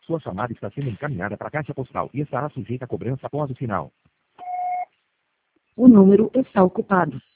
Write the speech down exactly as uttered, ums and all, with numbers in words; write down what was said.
Sua chamada está sendo encaminhada para a caixa postal e estará sujeita a cobrança após o sinal. O número está ocupado.